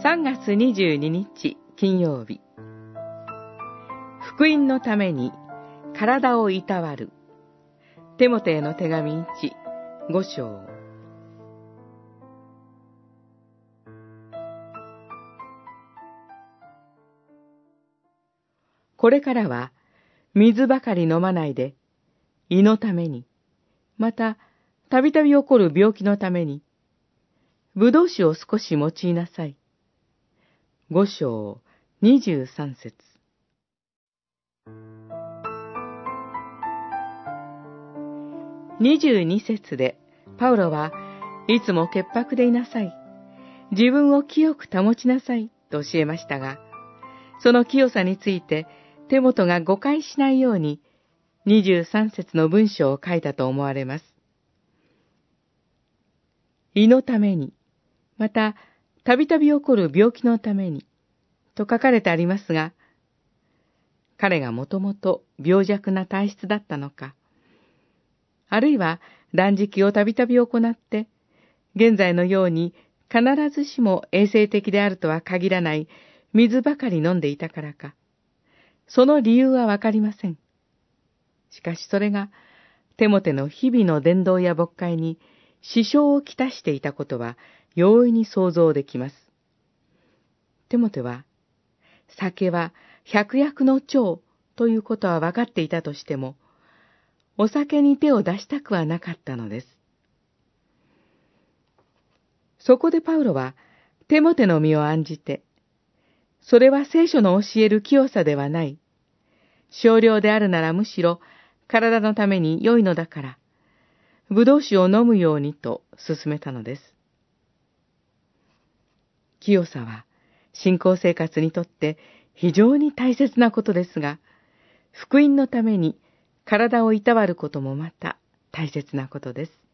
3月22日金曜日、福音のために体をいたわる。テモテへの手紙1、5章。これからは水ばかり飲まないで、胃のために、またたびたび起こる病気のために、葡萄酒を少し用いなさい。5章23節。22節で、パウロはいつも潔白でいなさい。自分を清く保ちなさいと教えましたが、その清さについてテモテが誤解しないように23節の文章を書いたと思われます。胃のために、またたびたび起こる病気のためにと書かれてありますが、彼がもともと病弱な体質だったのか、あるいは断食をたびたび行って、現在のように必ずしも衛生的であるとは限らない水ばかり飲んでいたからか、その理由はわかりません。しかしそれがテモテの日々の伝道や牧会に支障をきたしていたことは容易に想像できます。テモテは、酒は百薬の長ということは分かっていたとしても、お酒に手を出したくはなかったのです。そこでパウロはテモテの身を案じて、それは聖書の教える清さではない。少量であるならむしろ体のために良いのだから、葡萄酒を飲むようにと勧めたのです。清さは信仰生活にとって非常に大切なことですが、福音のために体をいたわることもまた大切なことです。